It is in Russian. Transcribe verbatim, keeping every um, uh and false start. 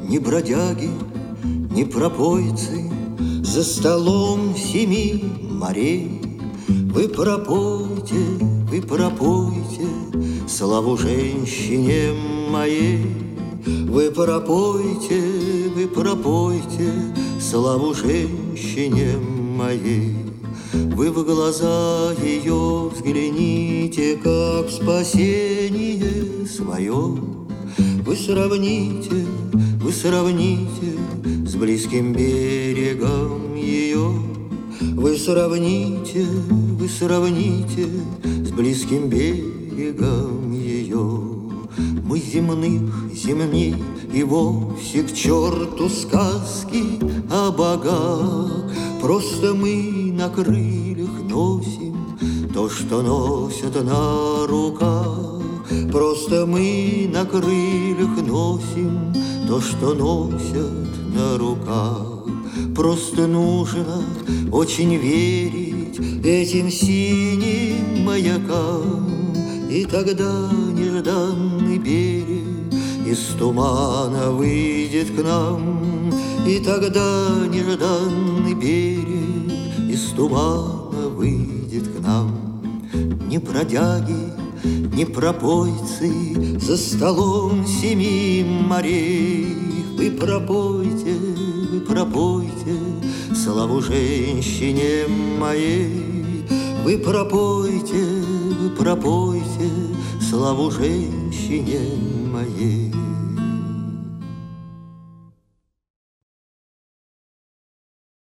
ни бродяги, ни пропойцы за столом семи морей. Вы пропойте, вы пропойте славу женщине моей. Вы пропойте, вы пропойте славу женщине моей. Вы в глаза ее взгляните, как в спасение свое. Вы сравните, вы сравните с близким берегом ее. Вы сравните, вы сравните с близким берегом ее. Мы земных земней и вовсе к черту сказки о богах. Просто мы на крыльях носим то, что носят на руках. Просто мы на крыльях носим то, что носят на руках. Просто нужно очень верить этим синим маякам, и тогда нежданный берег из тумана выйдет к нам. И тогда нежданный берег из тумана выйдет к нам. Ни бродяги, ни пропойцы за столом семи морей. Вы пропойте, вы пропойте славу женщине моей. Вы пропойте, вы пропойте славу женщине моей.